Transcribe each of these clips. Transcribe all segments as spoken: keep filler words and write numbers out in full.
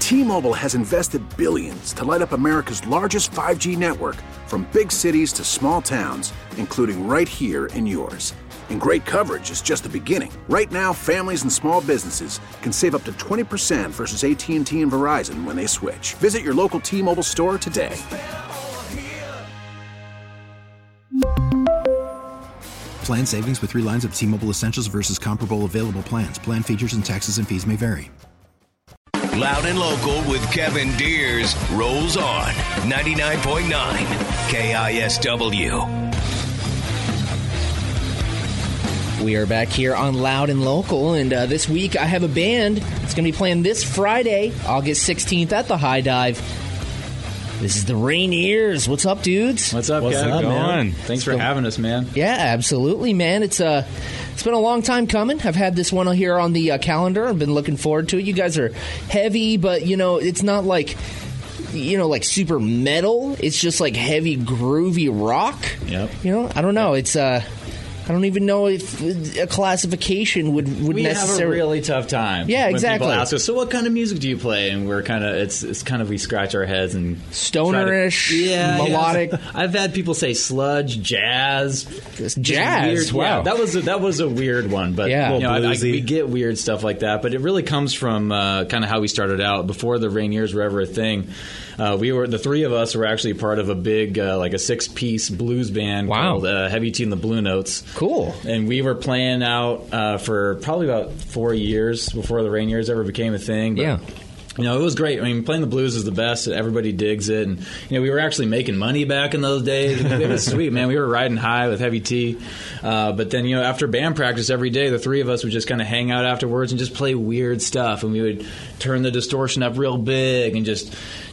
T-Mobile has invested billions to light up America's largest five G network, from big cities to small towns, including right here in yours. And great coverage is just the beginning. Right now, families and small businesses can save up to twenty percent versus A T and T and Verizon when they switch. Visit your local T-Mobile store today. Plan savings with three lines of T-Mobile Essentials versus comparable available plans. Plan features and taxes and fees may vary. Loud and Local with Kevin Deers rolls on ninety-nine point nine K I S W. We are back here on Loud and Local, and uh, this week I have a band that's going to be playing this Friday, August sixteenth at the High Dive. This is the Rainiers. What's up, dudes? What's up, What's Kevin? up, man? Thanks for having us, man. Yeah, absolutely, man. It's uh, it's been a long time coming. I've had this one here on the uh, calendar. I've been looking forward to it. You guys are heavy, but, you know, it's not like, you know, like super metal. It's just like heavy, groovy rock. Yep. You know, I don't know. It's uh. I don't even know if a classification would, would we necessarily... have a really tough time. Yeah, when exactly. People ask us, so what kind of music do you play? And we're kind of, it's it's kind of, we scratch our heads and... Stonerish, to, yeah, melodic. Yeah. I've had people say sludge, jazz. Jazz, weird, wow. Yeah, that was a, that was a weird one, but yeah. you know, I, I, we get weird stuff like that, but it really comes from uh, kind of how we started out. Before the Rainiers were ever a thing, uh, we were, the three of us were actually part of a big, uh, like a six-piece blues band wow. called uh, Heavy Tea and the Blue Notes. Cool. And we were playing out uh, for probably about four years before the Rainiers ever became a thing. But, yeah. You know, it was great. I mean, playing the blues is the best. Everybody digs it. And, you know, we were actually making money back in those days. It was sweet, man. We were riding high with Heavy Tea. Uh, but then, you know, after band practice every day, the three of us would just kind of hang out afterwards and just play weird stuff. And we would turn the distortion up real big and just...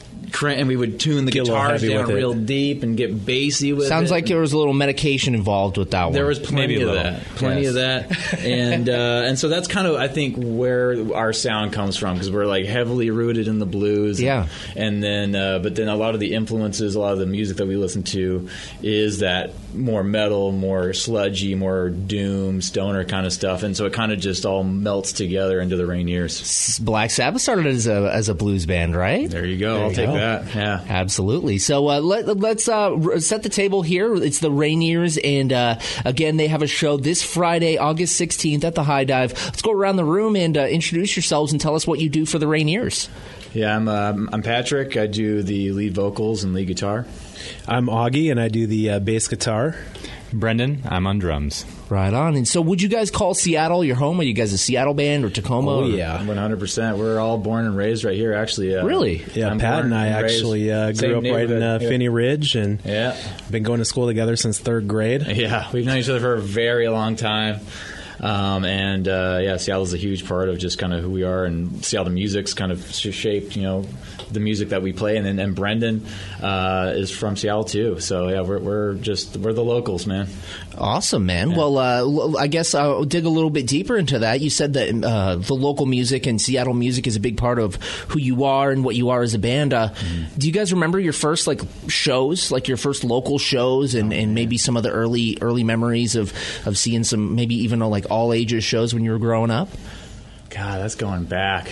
and we would tune the get guitars down real it. deep and get bassy with Sounds it. like there was a little medication involved with that one. There was plenty Maybe of little. that. Plenty yes. of that. And uh, and so that's kind of, I think, where our sound comes from, because we're like heavily rooted in the blues. Yeah. And then, uh, but then a lot of the influences, a lot of the music that we listen to is that more metal, more sludgy, more doom, stoner kind of stuff. And so it kind of just all melts together into the Rainiers. Black Sabbath started as a as a blues band, right? There you go. There I'll you take go. that. Yeah. Absolutely. So uh, let, let's uh, set the table here. It's the Rainiers, and uh, again, they have a show this Friday, August sixteenth at the High Dive. Let's go around the room and uh, introduce yourselves and tell us what you do for the Rainiers. Yeah, I'm uh, I'm Patrick. I do the lead vocals and lead guitar. I'm Augie, and I do the uh, bass guitar. Brendan, I'm on drums. Right on. And so would you guys call Seattle your home? Are you guys a Seattle band or Tacoma? Oh, or? yeah. one hundred percent. We're all born and raised right here, actually. Uh, Really? Yeah, I'm Pat born and I raised actually uh, same grew up right in uh, neighborhood. Finney Ridge, and Yeah. been going to school together since third grade. Yeah, we've known each other for a very long time. Um, and, uh, yeah, Seattle's a huge part of just kind of who we are, and see how the music's kind of sh- shaped, you know, the music that we play. And then and Brendan uh, is from Seattle, too. So, yeah, we're, we're just, we're the locals, man. Awesome, man. Yeah. Well, uh, I guess I'll dig a little bit deeper into that. You said that uh, the local music and Seattle music is a big part of who you are and what you are as a band. Uh, mm-hmm. Do you guys remember your first like shows, like your first local shows, and, oh, and maybe some of the early early memories of, of seeing some, maybe even uh, like all ages shows when you were growing up? God, that's going back.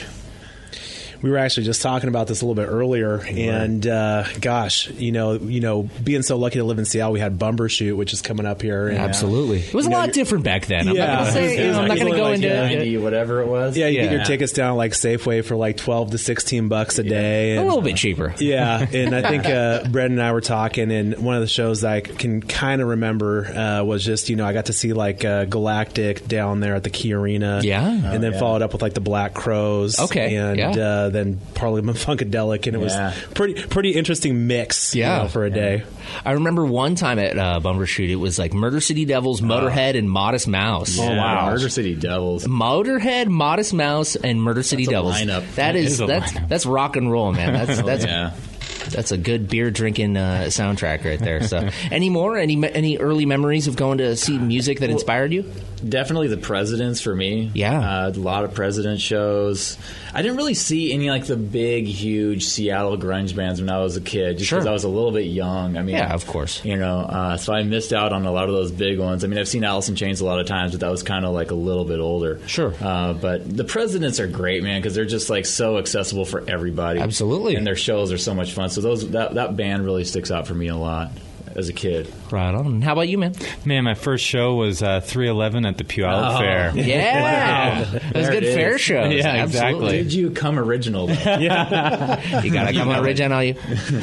We were actually just talking about this a little bit earlier, and uh, gosh, you know, you know, being so lucky to live in Seattle, we had Bumbershoot, which is coming up here. And, Absolutely, it was a lot different back then. I'm yeah, not going to say, you know, I'm not going to go like into ninety, whatever it was. Yeah, you yeah. get your tickets down at like Safeway for like twelve to sixteen bucks a day, a and, little bit cheaper. Yeah, and I think uh, Brendan and I were talking, and one of the shows that I can kind of remember uh, was just, you know, I got to see like uh, Galactic down there at the Key Arena, yeah, and oh, then yeah. followed up with like the Black Crows, okay, and yeah. uh, then Parliament Funkadelic, and it yeah. was pretty pretty interesting mix, yeah, you know, for a yeah. day. I remember one time at uh, Bumbershoot, it was like Murder City Devils, Motorhead, oh. and Modest Mouse. Yeah, oh wow, Murder City Devils, Motorhead, Modest Mouse, and Murder City that's Devils. A lineup. That is, that is that's lineup. that's rock and roll, man. That's that's yeah. That's a good beer drinking uh, soundtrack right there. So, any more? Any any early memories of going to see music that inspired you? Definitely the Presidents for me. Yeah. Uh, a lot of President shows. I didn't really see any like the big, huge Seattle grunge bands when I was a kid, just because Sure. I was a little bit young. I mean, Yeah, of course. You know, uh, so I missed out on a lot of those big ones. I mean, I've seen Alice in Chains a lot of times, but that was kind of like a little bit older. Sure. Uh, but the Presidents are great, man, because they're just like so accessible for everybody. Absolutely. And their shows are so much fun. So those that that band really sticks out for me a lot as a kid. Right on. How about you, man? Man, my first show was uh, three eleven at the Puyallup Oh. Fair. Yeah. Wow. Those There good it fair is. shows. Yeah, Absolutely. exactly. Did you come original? You gotta come on original, you.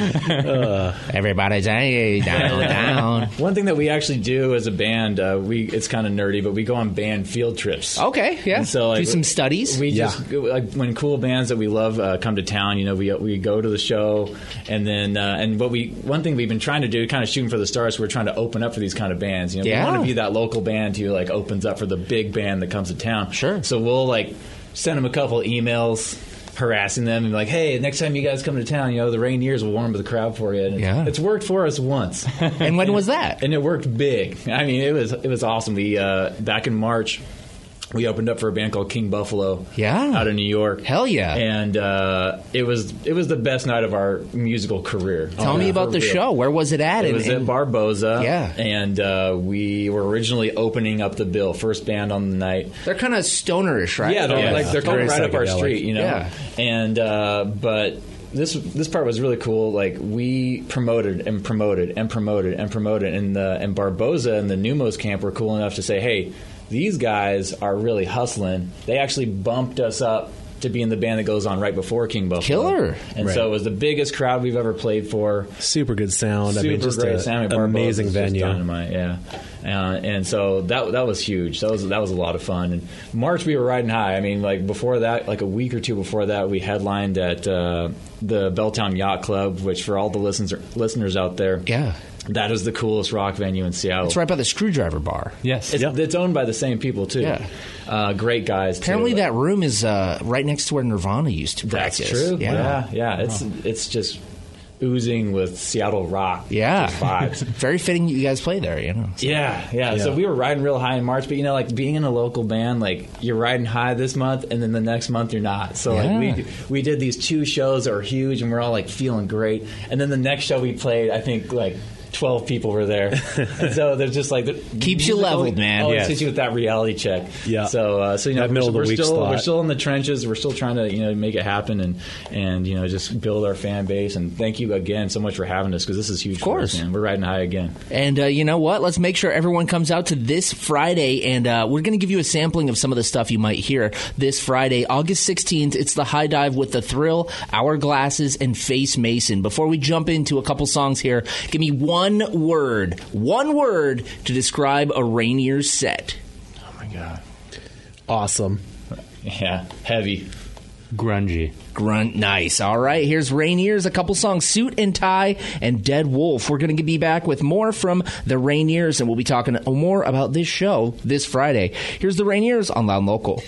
Everybody's hey, down, down. One thing that we actually do as a band, uh, we it's kind of nerdy, but we go on band field trips. Okay, yeah. And so, like, do some studies. We Yeah. just like when cool bands that we love uh, come to town. You know, we we go to the show, and then uh, and what we one thing we've been trying to do, kind of shooting for the stars. We're trying to open up for these kind of bands. You know, Yeah. we want to be that local band who like opens up for the big band that comes to town. Sure. So we'll like send them a couple emails, harassing them and be like, hey, next time you guys come to town, you know, the Rainiers will warm up the crowd for you. And Yeah. it's worked for us once. And when was that? And it worked big. I mean, it was it was awesome. We uh, back in March, we opened up for a band called King Buffalo. Yeah. Out of New York. Hell yeah. And uh, it was it was the best night of our musical career. Tell Oh, me yeah, about for the real. show. Where was it at? It And- was at and- Barboza. Yeah. And uh, we were originally opening up the bill, first band on the night. They're kind of stonerish, right? Yeah, they're Yeah. like they're Very coming right up our psychedelic. street, you know. Yeah. And uh, but this this part was really cool. Like we promoted and promoted and promoted and promoted, and the and Barboza and the Numos camp were cool enough to say, hey, these guys are really hustling. They actually bumped us up to be in the band that goes on right before King Buffalo. Killer. And Right. so it was the biggest crowd we've ever played for. Super good sound. I Super mean, just great a, sound. Barboza's amazing just venue. Dynamite, yeah. Uh, and so that that was huge. That was that was a lot of fun. And March we were riding high. I mean, like before that, like a week or two before that, we headlined at uh, the Belltown Yacht Club, which for all the listeners listeners out there, Yeah. that is the coolest rock venue in Seattle. It's right by the Screwdriver Bar. Yes. It's, it's owned by the same people too. Yeah. Uh, great guys. too. Apparently, that room is uh, right next to where Nirvana used to That's practice. true. Yeah. Yeah, yeah. It's it's just oozing with Seattle rock. Yeah. just vibes. Very fitting you guys play there, you know. So- Yeah, yeah, Yeah. So we were riding real high in March, but you know, like being in a local band, like you're riding high this month, and then the next month you're not. So Yeah. like we we did these two shows that were huge, and we're all like feeling great. And then the next show we played, I think like twelve people were there, and so they're just like Keeps you leveled, man. Always Yes. hits you with that reality check. Yeah. So uh, so you know That middle of the we're week still slot. we're still in the trenches. We're still trying to you know make it happen and and you know just build our fan base. And thank you again so much for having us because this is huge. Of course. for us, man. We're riding high again. And uh, you know what? Let's make sure everyone comes out to this Friday, and uh, we're going to give you a sampling of some of the stuff you might hear this Friday, August sixteenth. It's the High Dive with The Thrill, Hourglasses, and Face Mason. Before we jump into a couple songs here, give me one word, one word to describe a Rainiers set. Oh my god. Awesome. Yeah, heavy. Grungy. Grunt, nice. All right, here's Rainiers, a couple songs, Suit and Tie and Dead Wolf. We're going to be back with more from the Rainiers, and we'll be talking more about this show this Friday. Here's the Rainiers on Loud and Local.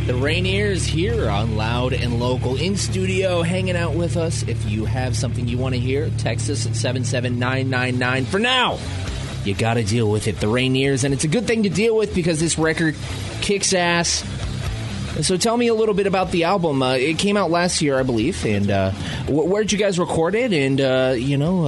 The Rainiers here on Loud and Local in studio, hanging out with us. If you have something you want to hear, text us at seven seven nine nine nine. For now, you got to deal with it. The Rainiers, and it's a good thing to deal with because this record kicks ass. So tell me a little bit about the album. Uh, it came out last year, I believe. And uh, wh- where'd you guys record it? And, uh, you know,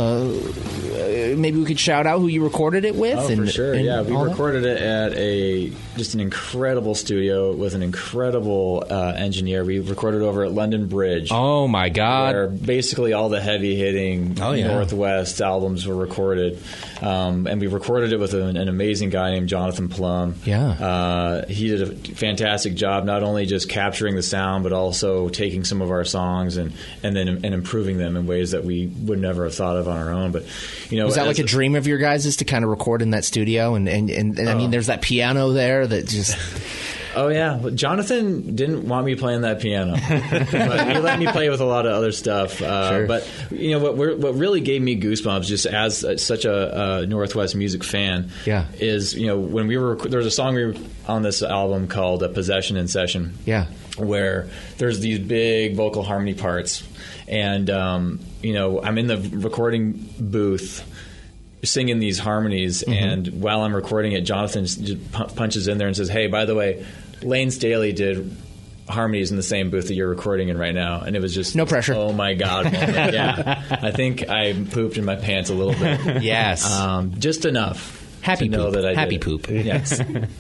uh, maybe we could shout out who you recorded it with. Oh, and, for sure. and Yeah, we all recorded that? it at a just an incredible studio with an incredible uh, engineer. We recorded over at London Bridge. Oh, my God. Where basically all the heavy-hitting Oh, yeah. Northwest albums were recorded. Um, and we recorded it with an, an amazing guy named Jonathan Plum. Yeah. Uh, he did a fantastic job, not only just capturing the sound, but also taking some of our songs and, and then and improving them in ways that we would never have thought of on our own. But you know, Was that as like a dream of your guys, is to kind of record in that studio? And, and, and, and I mean, there's that piano there that just... Oh, yeah. Well, Jonathan didn't want me playing that piano. But he let me play with a lot of other stuff. Uh, Sure. But, you know, what, we're, what really gave me goosebumps, just as uh, such a, a Northwest music fan, Yeah. is, you know, when we were, there was a song we were on this album called uh, Possession in Session. Yeah. Where there's these big vocal harmony parts. And, um, you know, I'm in the recording booth singing these harmonies, Mm-hmm. and while I'm recording it, Jonathan just pu- punches in there and says, "Hey, by the way, Lane Staley did harmonies in the same booth that you're recording in right now." And it was just No pressure. Oh my God! moment. Yeah, I think I pooped in my pants a little bit. Yes. um, just enough. Happy to know poop. that I Happy did it. poop. Yes.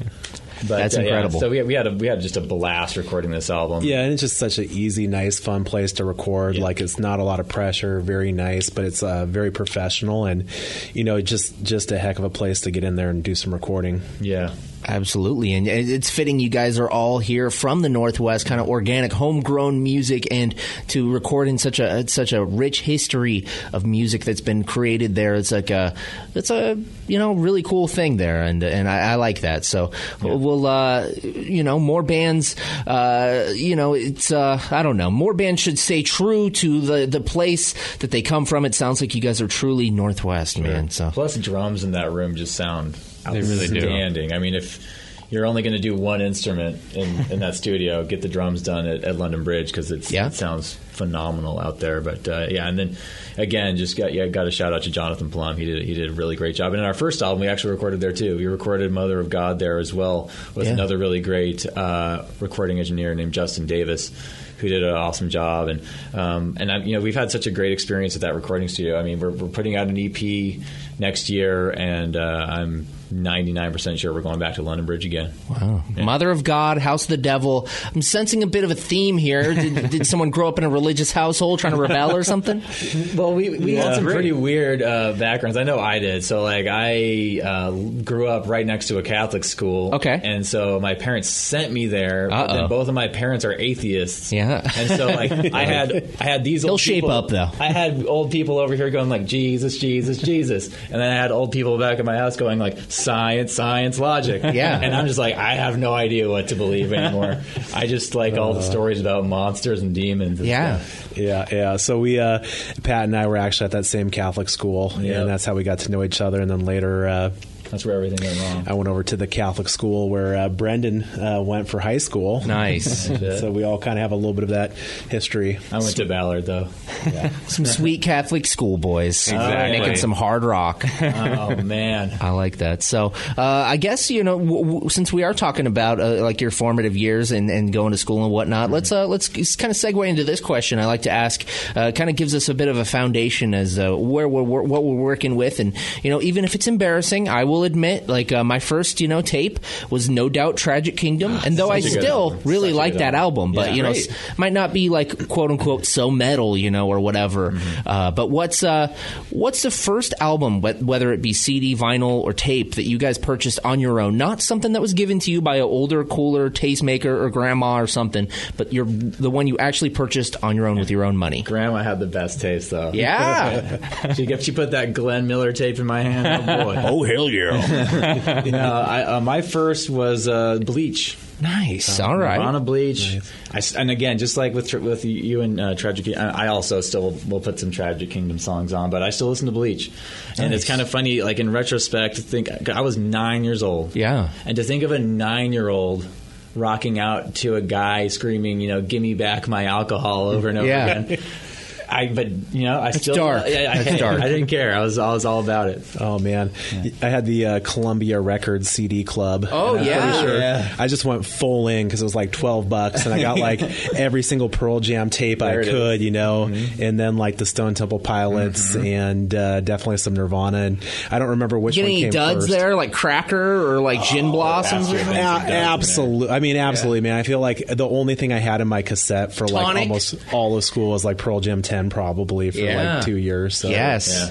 But, That's uh, yeah, incredible. so we, we had a, we had just a blast recording this album. Yeah, and it's just such an easy, nice, fun place to record. Yeah. Like, it's not a lot of pressure, very nice, but it's uh, very professional, and you know, just just a heck of a place to get in there and do some recording. Yeah. Absolutely, and it's fitting you guys are all here from the Northwest, kind of organic, homegrown music, and to record in such a such a rich history of music that's been created there. It's like a, it's a you know really cool thing there, and and I, I like that. So Yeah. we'll uh, you know more bands, uh, you know it's uh, I don't know more bands should stay true to the the place that they come from. It sounds like you guys are truly Northwest, man. So Plus, drums in that room just sound They really do. outstanding. I mean, if you're only going to do one instrument in, in that studio, get the drums done at, at London Bridge, because Yeah. it sounds phenomenal out there. But uh, yeah, and then again, just got yeah, got to shout out to Jonathan Plum. He did he did a really great job. And in our first album, we actually recorded there too. We recorded "Mother of God" there as well with Yeah. another really great uh, recording engineer named Justin Davis, who did an awesome job. And um, and I, you know, we've had such a great experience at that recording studio. I mean, we're, we're putting out an E P next year, and uh, I'm ninety-nine percent sure we're going back to London Bridge again. Wow. Mother of God, House of the Devil. I'm sensing a bit of a theme here. Did, did someone grow up in a religious household trying to rebel or something? Well, we, we Yeah. had some Great. pretty weird uh, backgrounds. I know I did. So, like, I uh, grew up right next to a Catholic school. Okay. And so my parents sent me there. But Uh-oh. then both of my parents are atheists. Yeah. And so, like, I had I had these He'll old shape people- up, though. I had old people over here going, like, Jesus, Jesus, Jesus. And then I had old people back at my house going, like, science, science, logic. Yeah. And I'm just like, I have no idea what to believe anymore. I just like all the stories about monsters and demons and Yeah. stuff. Yeah, yeah. So we, uh, Pat and I were actually at that same Catholic school, Yeah. and that's how we got to know each other. And then later, uh, That's where everything went wrong. I went over to the Catholic school where uh, Brendan uh, went for high school. Nice. So we all kind of have a little bit of that history. I went to Ballard, though. Some sweet Catholic schoolboys. Exactly. Making some hard rock. Oh, man. I like that. So, uh, I guess, you know, w- w- since we are talking about uh, like your formative years and, and going to school and whatnot, let's uh, let's kind of segue into this question. I like to ask, uh, kind of gives us a bit of a foundation as uh, where we're wor- what we're working with, and you know, even if it's embarrassing, I will admit, like uh, my first, you know, tape was no doubt Tragic Kingdom, and though I Such a good still album. really Such a like good that album, album. but Yeah, you know, great. s- might not be like quote unquote so metal, you know, or whatever. Mm-hmm. Uh, but what's uh, what's the first album, wh- whether it be C D, vinyl, or tape, that you guys purchased on your own? Not something that was given to you by an older, cooler tastemaker or grandma or something, but you're the one you actually purchased on your own with your own money. Grandma had the best taste, though. Yeah. she, if she put that Glenn Miller tape in my hand, oh, boy. Oh, hell yeah. You know, I, uh, my first was uh, Bleach. Nice. All right. Nirvana, Bleach. I s and again, just like with tr- with you and uh, Tragic Kingdom, I also still will, will put some Tragic Kingdom songs on, but I still listen to Bleach. And it's kind of funny, like in retrospect, to think I was nine years old. Yeah. And to think of a nine-year-old rocking out to a guy screaming, you know, "Give me back my alcohol" over and over Yeah. again. I, but you know, I It's still dark. I, I, It's dark. I didn't care. I was, I was all about it. Oh man, I had the uh, Columbia Records C D club. Oh, and I'm yeah. pretty sure Yeah. I just went full in because it was like twelve bucks, and I got like every single Pearl Jam tape There I it could, is. you know, and then like the Stone Temple Pilots and uh, definitely some Nirvana. And I don't remember which Get one any came duds first. there, like Cracker or like Gin Blossoms? Or Bastard. something? A- Some duds, absolutely. I mean, absolutely, man. I feel like the only thing I had in my cassette for like Tonic? almost all of school was like Pearl Jam ten, probably for Yeah. like two years. So. Yes.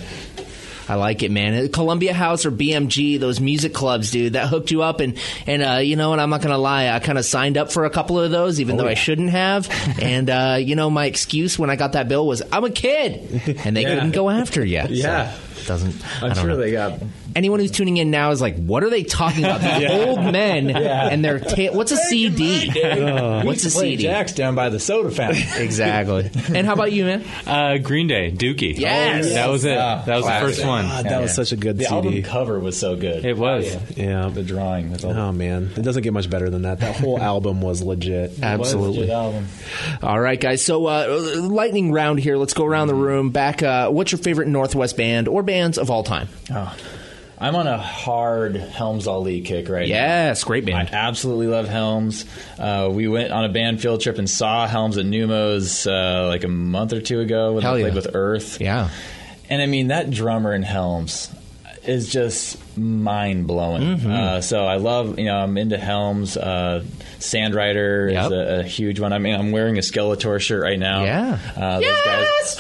I like it, man. Columbia House or B M G, those music clubs, dude, that hooked you up. And, and uh, you know what? I'm not going to lie. I kind of signed up for a couple of those, even Oh, though I yeah. shouldn't have. And, uh, you know, my excuse when I got that bill was, I'm a kid. And they Yeah. couldn't go after you. Yeah. So, it doesn't. I I'm don't sure know. they got. Anyone who's tuning in now is like, what are they talking about? These old men and their ta- what's a C D? What's a C D? Jacks down by the soda fountain. Exactly. And how about you, man? Uh, Green Day, Dookie. Yes. That was it. Oh, that was classic. the first one. God, that was such a good The C D. album cover was so good. It was. Oh, Yeah. The drawing. That's all. Oh man, it doesn't get much better than that. That whole album was legit. It was a Absolutely. good album. All right, guys. So, uh, lightning round here. Let's go around the room. Back. Uh, what's your favorite Northwest band or bands of all time? Oh. I'm on a hard Helms Ali kick right now. Yes, great I band. absolutely love Helms. Uh, we went on a band field trip and saw Helms at Numos uh, like a month or two ago when Hell they yeah. played with Earth. Yeah. And I mean, that drummer in Helms is just mind blowing. Mm-hmm. Uh, so I love, you know, I'm into Helms. Uh, Sandrider Yep. is a, a huge one. I mean, I'm wearing a Skeletor shirt right now. Yeah. Uh, those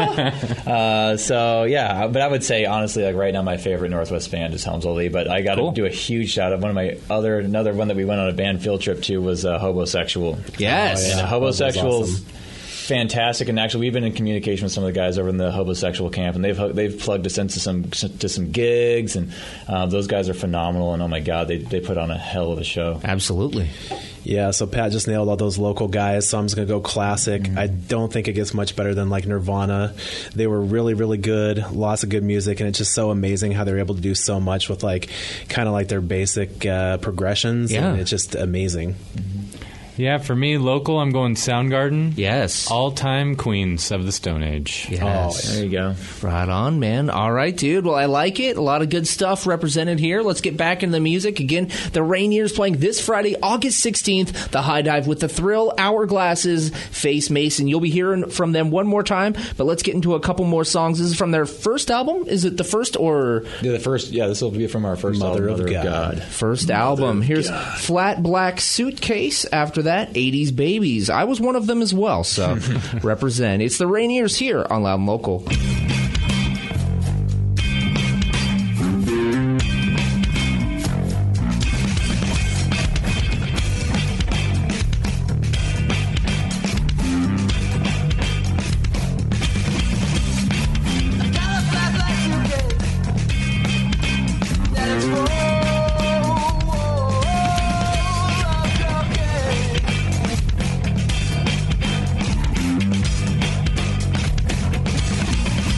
guys. uh, so yeah, but I would say honestly, like right now, my favorite Northwest band is Helms Ali. But I got to Cool. do a huge shout out. One of my other, another one that we went on a band field trip to was uh, Hobosexual. Yes. Oh, And yeah. uh, Hobosexual's awesome. fantastic, and actually we've been in communication with some of the guys over in the Hobosexual camp, and they've they've plugged us into some to some gigs, and uh, those guys are phenomenal. And oh my god, they they put on a hell of a show. Absolutely. Yeah, so Pat just nailed all those local guys, so I'm just going to go classic. Mm-hmm. I don't think it gets much better than like Nirvana. They were really, really good, lots of good music, and it's just so amazing how they're able to do so much with like kind of like their basic uh, progressions. Yeah. And it's just amazing. Yeah, for me, local, I'm going Soundgarden. Yes. All-time queens of the Stone Age. Yes. There you go. Right on, man. All right, dude. Well, I like it. A lot of good stuff represented here. Let's get back in the music. Again, the Rainiers playing this Friday, August sixteenth, the High Dive with the Thrill, Hourglasses, Face Mason. You'll be hearing from them one more time, but let's get into a couple more songs. This is from their first album? Is it the first or... Yeah, the first, yeah, this will be from our first Mother album, of Mother God. First album. Here's Flat Black Suitcase. After that, eighties Babies. I was one of them as well, so represent. It's the Rainiers here on Loud and Local. That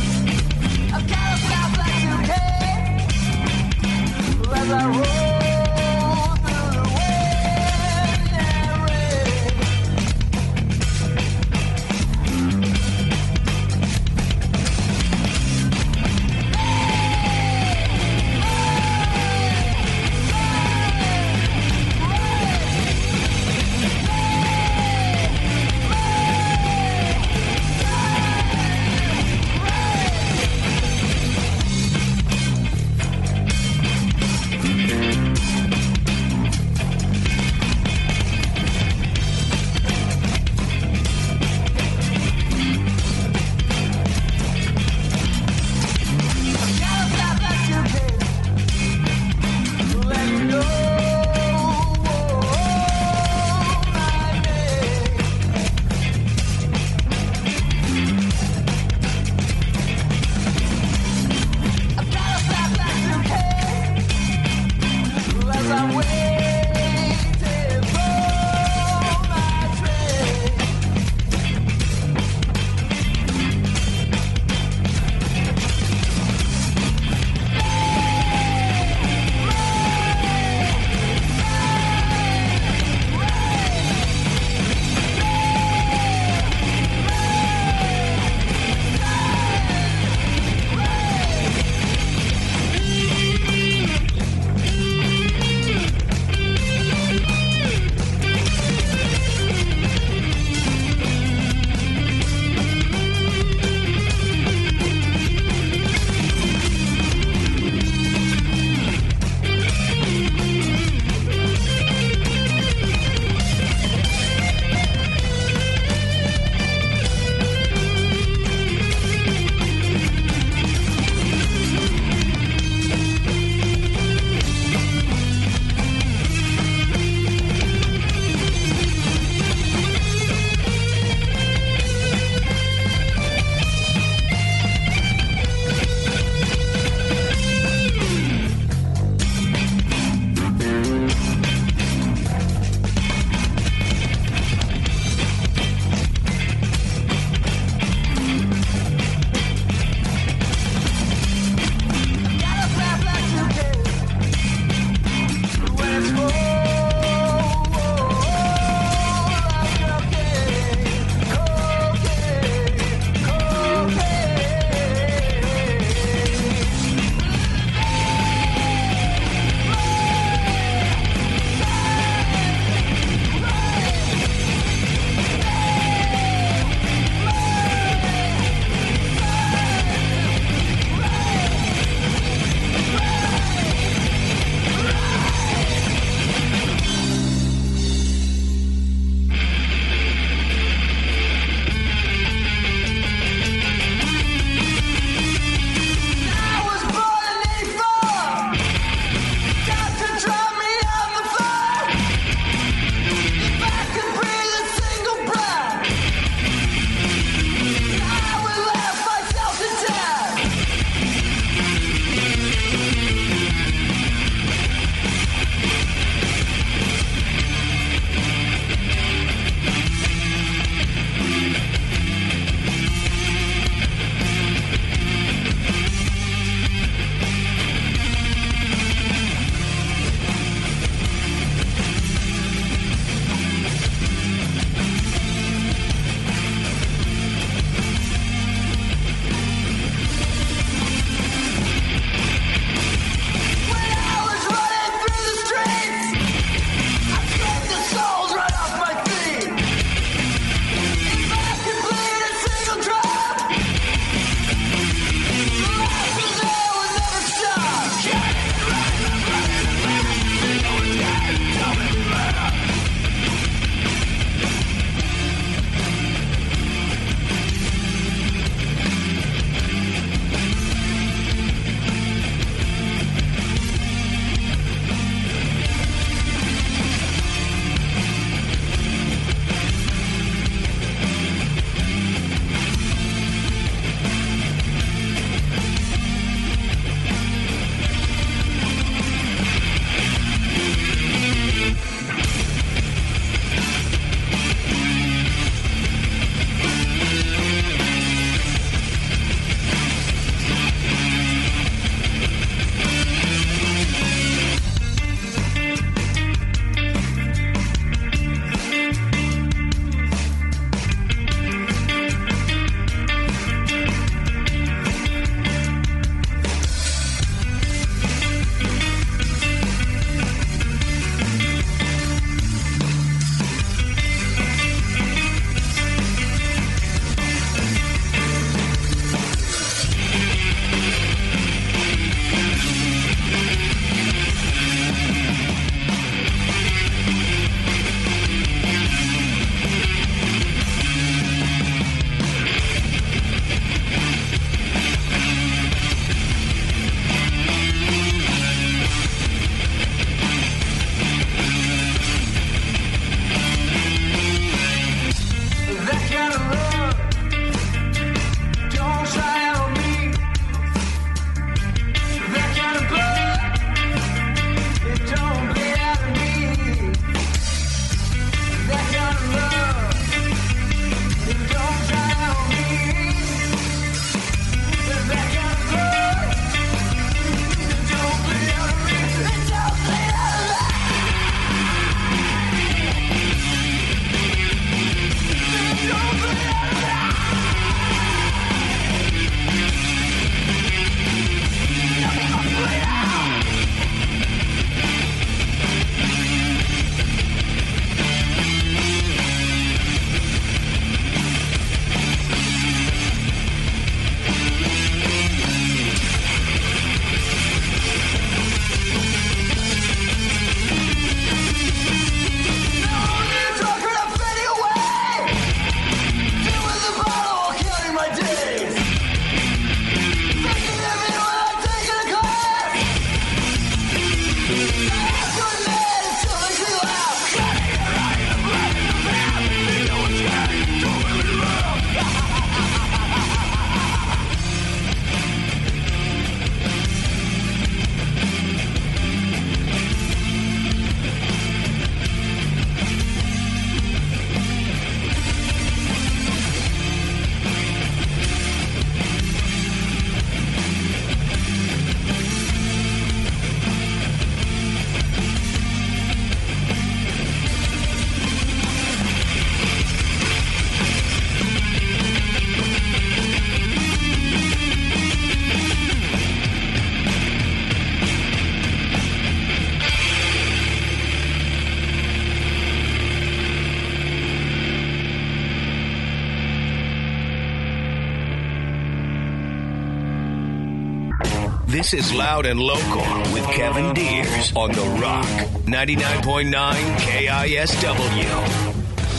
This is Loud and Local with Kevin Deers on The Rock, ninety-nine point nine K I S W.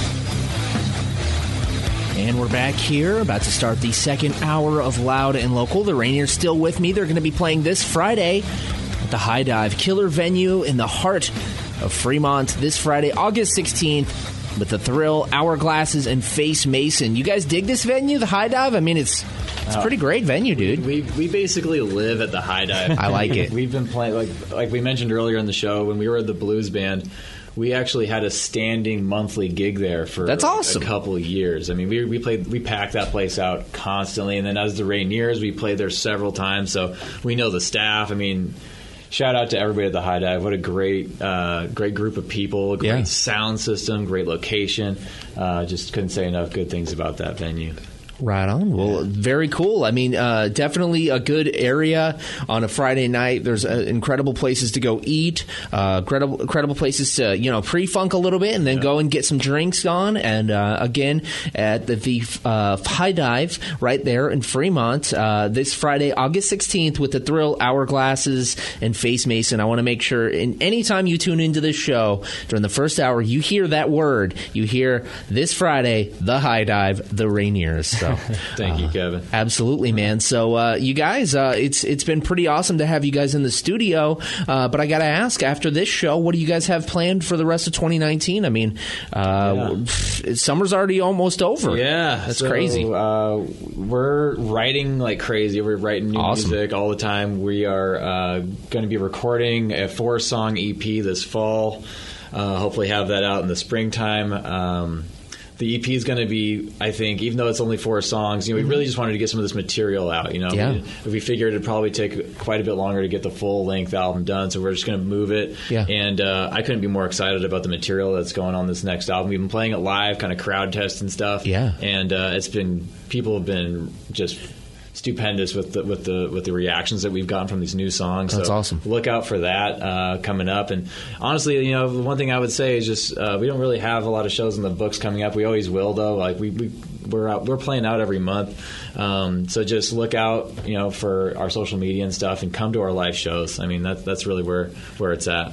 And we're back here, about to start the second hour of Loud and Local. The Rainiers still with me. They're going to be playing this Friday at the High Dive, killer venue in the heart of Fremont, this Friday, August sixteenth, with The Thrill, Hourglasses, and Face Mason. You guys dig this venue, the High Dive? I mean, it's it's a pretty great venue, dude. We we basically live at the High Dive. I like it. We've been playing, like like we mentioned earlier in the show, when we were at the Blues Band, we actually had a standing monthly gig there for That's awesome. a couple of years. I mean, we we played we packed that place out constantly, and then as the Rainiers, we played there several times, so we know the staff. I mean, shout out to everybody at the High Dive. What a great uh, great group of people, great Yeah. sound system, great location. Uh, just couldn't say enough good things about that venue. Right on. Well, very cool. I mean, uh, definitely a good area on a Friday night. There's uh, incredible places to go eat, uh, incredible, incredible places to, you know, pre-funk a little bit and then yeah. go and get some drinks on. And uh, again, at the, the uh, High Dive right there in Fremont uh, this Friday, August sixteenth, with The Thrill, Hourglasses, and Face Mason. I want to make sure in anytime you tune into this show during the first hour, you hear that word. You hear this Friday, the High Dive, the Rainiers. So. Thank you, Kevin. Uh, absolutely, man. So, uh, you guys, uh, it's it's been pretty awesome to have you guys in the studio. Uh, but I got to ask, after this show, what do you guys have planned for the rest of twenty nineteen? I mean, uh, yeah. summer's already almost over. Yeah, that's so, crazy. Uh, we're writing like crazy. We're writing new awesome. music all the time. We are uh, going to be recording a four-song E P this fall. Uh, hopefully, have that out in the springtime. Um, The E P is going to be, I think, even though it's only four songs, you know, we really just wanted to get some of this material out. You know, yeah. we, we figured it'd probably take quite a bit longer to get the full length album done, so we're just going to move it. Yeah. And uh, I couldn't be more excited about the material that's going on this next album. We've been playing it live, kind of crowd test and stuff. Yeah. And uh, it's been people have been just stupendous with the with the with the reactions that we've gotten from these new songs. That's so awesome. Look out for that uh, coming up. And honestly, you know, the one thing I would say is just uh, we don't really have a lot of shows in the books coming up. We always will, though. Like we, we we're out, we're playing out every month. Um, so just look out, you know, for our social media and stuff, and come to our live shows. I mean, that's that's really where where it's at.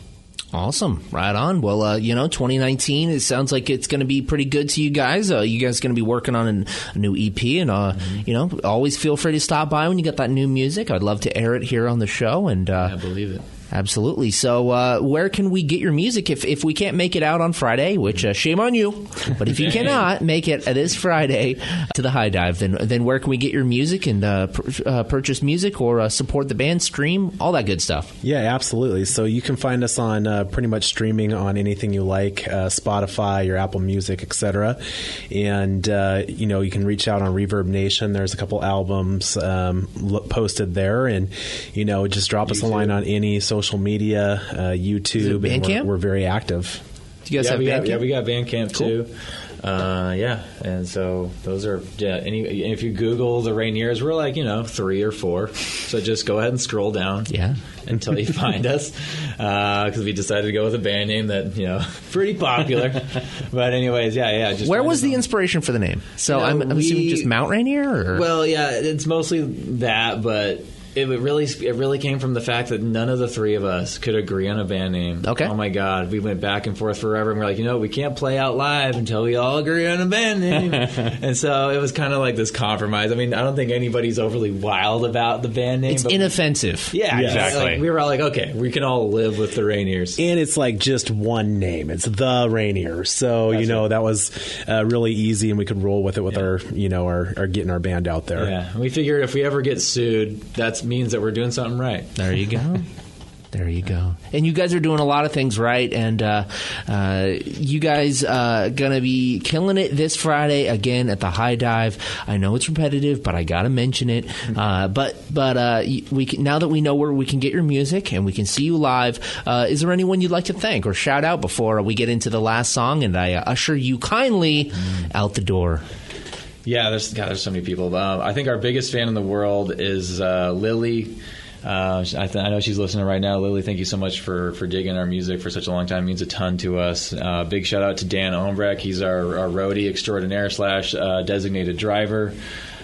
Awesome. Right on. Well, uh, you know, twenty nineteen, it sounds like it's going to be pretty good to you guys. Uh, you guys are going to be working on an, a new E P, and, uh, mm-hmm. you know, always feel free to stop by when you got that new music. I'd love to air it here on the show. And uh, I believe it. Absolutely. So uh, where can we get your music if, if we can't make it out on Friday, which uh, shame on you, but if you cannot make it this Friday to the High Dive, then then where can we get your music and uh, pr- uh, purchase music or uh, support the band, stream, all that good stuff? Yeah, absolutely. So you can find us on uh, pretty much streaming on anything you like, uh, Spotify, your Apple Music, et cetera. And, uh, you know, you can reach out on Reverb Nation. There's a couple albums um, posted there. And, you know, just drop us YouTube. a line on any social social media, uh, YouTube, and we're, we're very active. Do you guys yeah, have we Bandcamp? Got, yeah, we got Bandcamp cool. too. Uh, yeah, and so those are yeah. Any, if you Google the Rainiers, we're like you know three or four. So just go ahead and scroll down. Yeah. Until you find us, because uh, we decided to go with a band name that you know pretty popular. But anyways, yeah, yeah. Just Where was the on. inspiration for the name? So you know, I'm, I'm we, assuming just Mount Rainier. Or? Well, yeah, it's mostly that, but. It really, it really came from the fact that none of the three of us could agree on a band name. Okay. Oh my God, we went back and forth forever, and we're like, you know, we can't play out live until we all agree on a band name. And so it was kind of like this compromise. I mean, I don't think anybody's overly wild about the band name. It's but inoffensive. We, yeah, yes. exactly. Like, we were all like, okay, we can all live with the Rainiers, and it's like just one name. It's the Rainiers. So That's you know right. that was uh, really easy, and we could roll with it with yeah. our, you know, our, our getting our band out there. Yeah, and we figured if we ever get sued, that means that we're doing something. Right. There you go. There you go. And you guys are doing a lot of things right, and uh, uh, you guys uh, going to be killing it this Friday again at the High Dive. I know it's repetitive, but I got to mention it. Uh, but but uh, we can, now that we know where we can get your music and we can see you live, uh, is there anyone you'd like to thank or shout out before we get into the last song and I uh, usher you kindly mm. out the door? Yeah, there's God, there's so many people. Um, I think our biggest fan in the world is uh, Lily. Uh, I, th- I know she's listening right now. Lily, thank you so much for, for digging our music for such a long time. It means a ton to us. Uh, big shout out to Dan Ombrecht. He's our, our roadie extraordinaire slash uh, designated driver.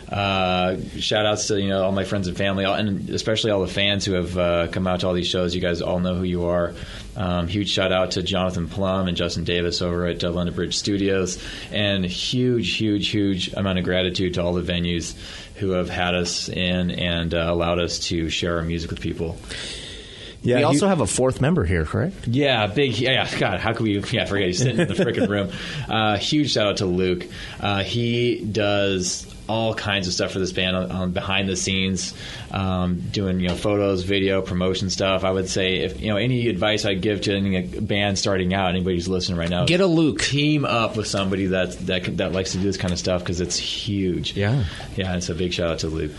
Uh, shout outs to you know all my friends and family, all, and especially all the fans who have uh, come out to all these shows. You guys all know who you are. Um, huge shout out to Jonathan Plum and Justin Davis over at uh, London Bridge Studios, and huge, huge, huge amount of gratitude to all the venues who have had us in and uh, allowed us to share our music with people. Yeah, we also he, have a fourth member here, correct? Yeah, big. Yeah, God, how could we? Yeah, forget he's sitting in the freaking room. Uh, huge shout out to Luke. Uh, he does all kinds of stuff for this band on, on behind the scenes, um, doing you know photos, video, promotion stuff. I would say if you know any advice I'd give to any band starting out, anybody who's listening right now, get a Luke. Team up with somebody that that that likes to do this kind of stuff because it's huge. Yeah, yeah. It's a big shout out to Luke.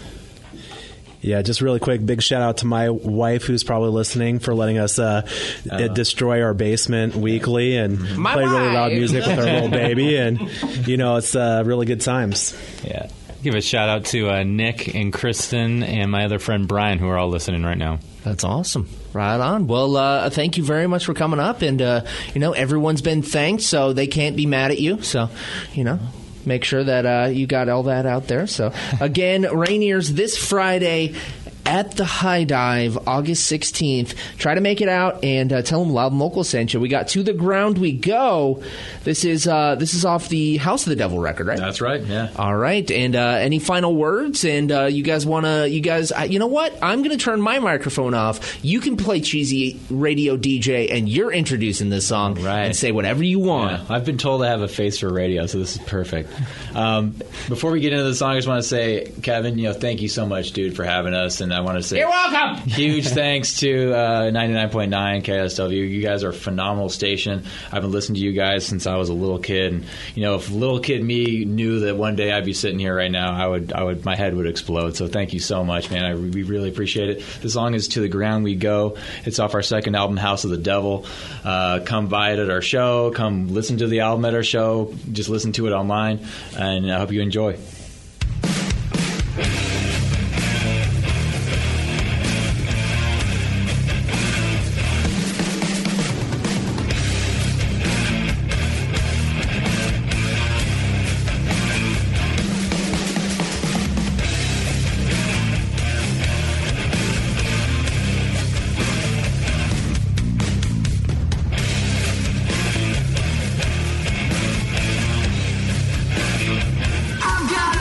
Yeah, just really quick, big shout out to my wife who's probably listening for letting us uh, uh, destroy our basement weekly and my play wife. really loud music with our little baby. And, you know, it's uh, really good times. Yeah. Give a shout out to uh, Nick and Kristen and my other friend Brian who are all listening right now. That's awesome. Right on. Well, uh, thank you very much for coming up. And, uh, you know, everyone's been thanked, so they can't be mad at you. So, you know. Make sure that uh, you got all that out there. So, again, Rainier's this Friday at the High Dive, August sixteenth. Try to make it out and uh, tell them Loud and Local sent you. We got To the Ground We Go. This is uh, this is off the House of the Devil record, right? That's right, yeah. All right. And uh, any final words? And uh, you guys want to, you guys, uh, you know what? I'm going to turn my microphone off. You can play Cheesy Radio D J, and you're introducing this song right. and say whatever you want. Yeah. I've been told I have a face for radio, so this is perfect. Um, before we get into the song, I just want to say, Kevin, you know, thank you so much, dude, for having us. And I want to say, you're welcome. Huge thanks to uh, ninety-nine point nine K S W. You guys are a phenomenal station. I've been listening to you guys since I was a little kid, and you know, if little kid me knew that one day I'd be sitting here right now, I would, I would, my head would explode. So thank you so much, man. I we really appreciate it. The song is To the Ground We Go. It's off our second album, House of the Devil. Uh, come by it at our show. Come listen to the album at our show. Just listen to it online, and I hope you enjoy. I've got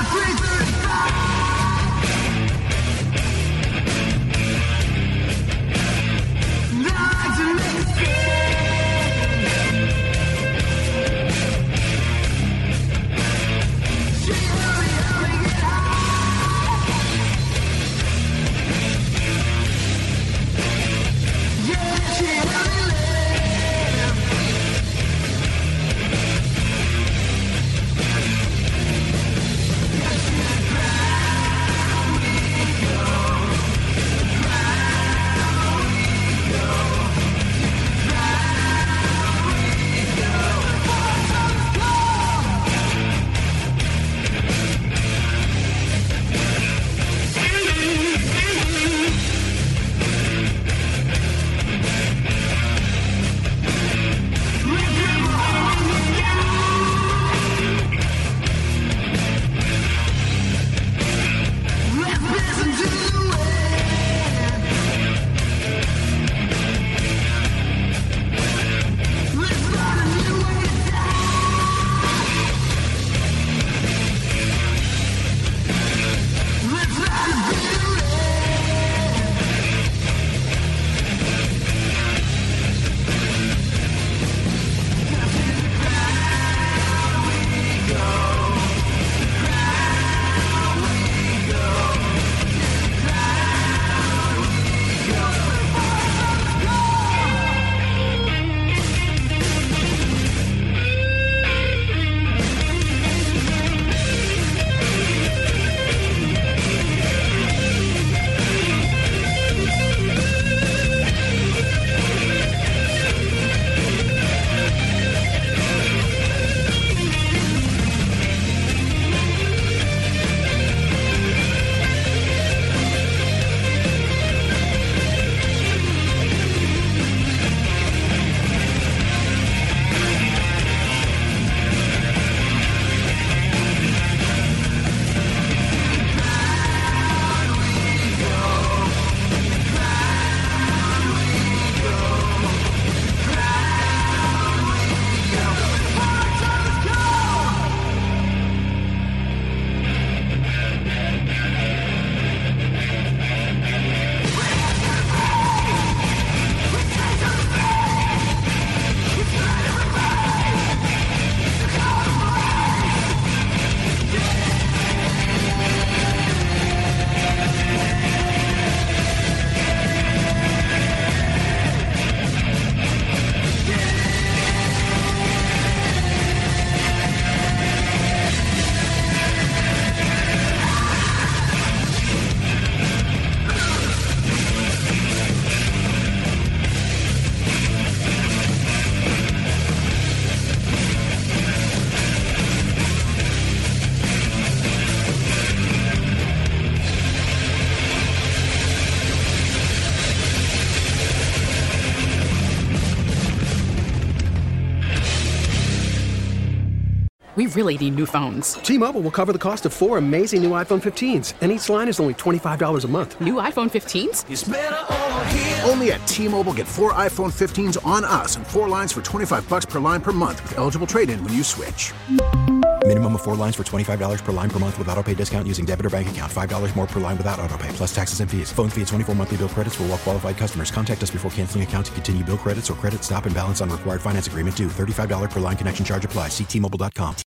We really need new phones. T-Mobile will cover the cost of four amazing new iPhone fifteens, and each line is only twenty-five dollars a month. New iPhone fifteens? It's better over here. Only at T-Mobile, get four iPhone fifteens on us and four lines for twenty-five bucks per line per month with eligible trade-in when you switch. Minimum of four lines for twenty-five dollars per line per month with auto pay discount using debit or bank account. five dollars more per line without auto pay, plus taxes and fees. Phone fee at twenty-four monthly bill credits for well-qualified customers. Contact us before canceling account to continue bill credits or credit stop and balance on required finance agreement due. thirty-five dollars per line connection charge applies. See T Mobile dot com.